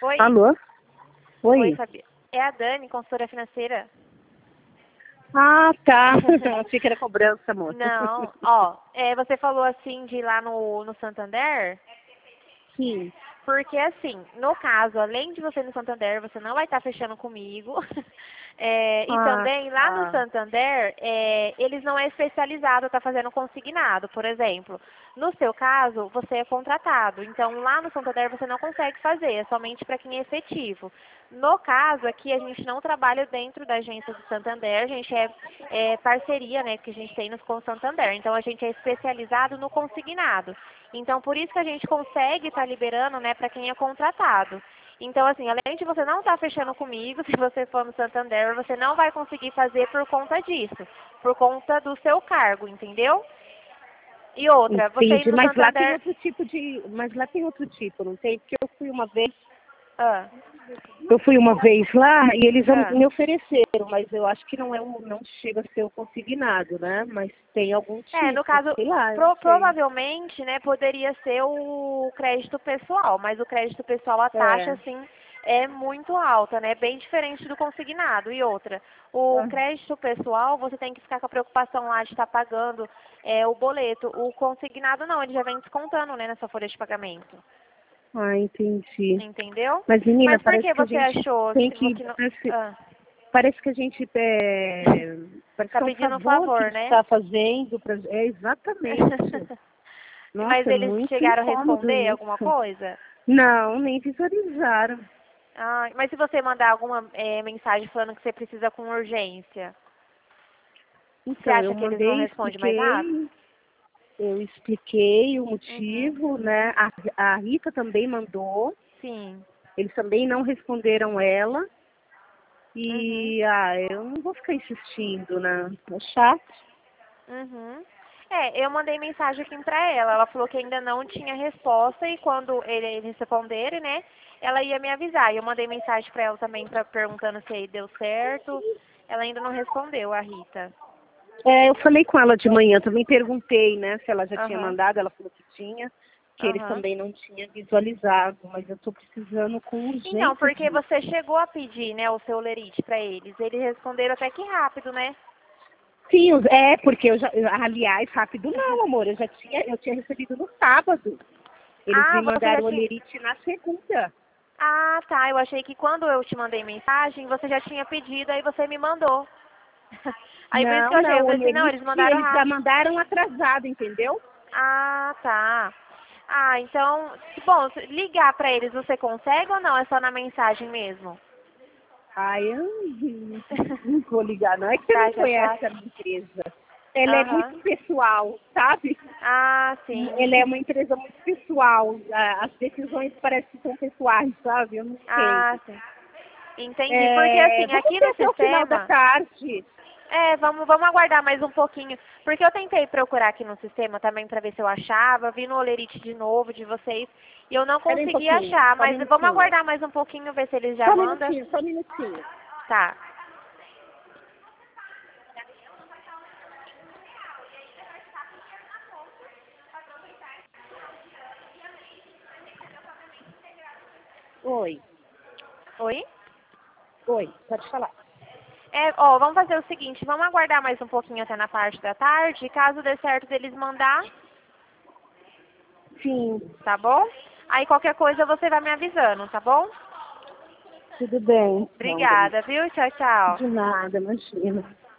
Oi. Alô? Oi, Oi. Fabi. É a Dani, consultora financeira. Ah, tá. Achei que era cobrança, moça. Não, ó, você falou assim de ir lá no Santander, Sim. porque assim, no caso, além de você ir no Santander, você não vai estar fechando comigo. E Ah, também lá no tá. Santander, eles não é especializado, tá fazendo consignado, por exemplo. No seu caso, você é contratado. Então lá no Santander você não consegue fazer, é somente para quem é efetivo. No caso aqui, a gente não trabalha dentro da agência do Santander, a gente é parceria, né, que a gente tem com o Santander. Então a gente é especializado no consignado. Então por isso que a gente consegue estar liberando, né, para quem é contratado. Então, assim, além de você não estar fechando comigo, se você for no Santander, você não vai conseguir fazer por conta disso, por conta do seu cargo, entendeu? E outra, você indo Entendi. no Mas lá tem Santander. outro tipo de. Mas lá tem outro tipo, não tem? Porque eu fui uma vez. Ah, Eu fui uma vez lá e eles ah. me ofereceram, mas eu acho que não chega a ser o consignado, né? Mas tem algum No tipo, caso, sei lá, eu não sei. provavelmente, né, poderia ser o crédito pessoal, mas o crédito pessoal, a taxa, É. assim, é muito alta, né, bem diferente do consignado. E outra, o Ah, crédito pessoal, você tem que ficar com a preocupação lá de estar pagando o boleto. O consignado não, ele já vem descontando, né, nessa folha de pagamento. entendi. Entendeu? Mas, menina, Mas por parece que que a você gente achou tem que, que. que não... Ah, Parece que a gente parece tá que é um pedindo um favor que a favor, gente né? está fazendo para. É exatamente. Mas Nossa, é eles muito chegaram a incômodo responder alguma isso. coisa? Não, nem visualizaram. Ah, mas se você mandar alguma mensagem falando que você precisa com urgência, você Então, eu acha que eles não mandei, respondem mais rápido? eu expliquei o Uhum. motivo, né? A Rita também mandou, Sim. eles também não responderam ela. Uhum. E eu não vou ficar insistindo, né? É chato. Uhum. Eu mandei mensagem aqui pra ela. Ela falou que ainda não tinha resposta e quando eles responderem, né, ela ia me avisar. E eu mandei mensagem pra ela também perguntando se aí deu certo. Ela ainda não respondeu, a Rita. É, eu falei com ela de manhã, também perguntei, né, se ela já tinha Aham. mandado, ela falou que tinha, que eles Aham. também não tinham visualizado, mas eu tô precisando com Então, urgência porque disso. você chegou a pedir, né, o seu lerite pra eles. Eles responderam até que rápido, né? Sim, porque aliás, rápido não, amor, eu tinha recebido no sábado. Eles Ah, me você já mandaram o tinha. olerite na segunda. Ah, tá. Eu achei que quando eu te mandei mensagem, você já tinha pedido, aí você me mandou. Aí por isso que Não, eu achei. não, Eu o falei assim, não, olerite eles mandaram eles já rápido. mandaram atrasado, entendeu? Ah, tá. Ah, então, bom, se ligar pra eles você consegue ou não? É só na mensagem mesmo? Eu não vou ligar, não. É que você Tá não achando conhece a chato? minha empresa. Ela é muito Aham. pessoal, sabe? Ah, sim. Ela é uma empresa muito pessoal. As decisões parecem que são pessoais, sabe? Eu não sei. Ah, sim. Entendi. Porque assim, Vamos aqui ver no até o final da sistema. tarde. Vamos aguardar mais um pouquinho. Porque eu tentei procurar aqui no sistema também para ver se eu achava. Vi no Olerite de novo de vocês e eu não Espera aí um consegui pouquinho, achar. só um Mas vamos minutinho. aguardar mais um pouquinho, ver se eles já Só um mandam. minutinho, só um minutinho. Tá. Oi, Oi? oi, pode falar. Vamos fazer o seguinte, vamos aguardar mais um pouquinho até na parte da tarde. Caso dê certo deles mandar, Sim, tá bom? Aí qualquer coisa você vai me avisando, tá bom? tudo bem, então, Dani. Obrigada, viu? Tchau, tchau. De nada, imagina.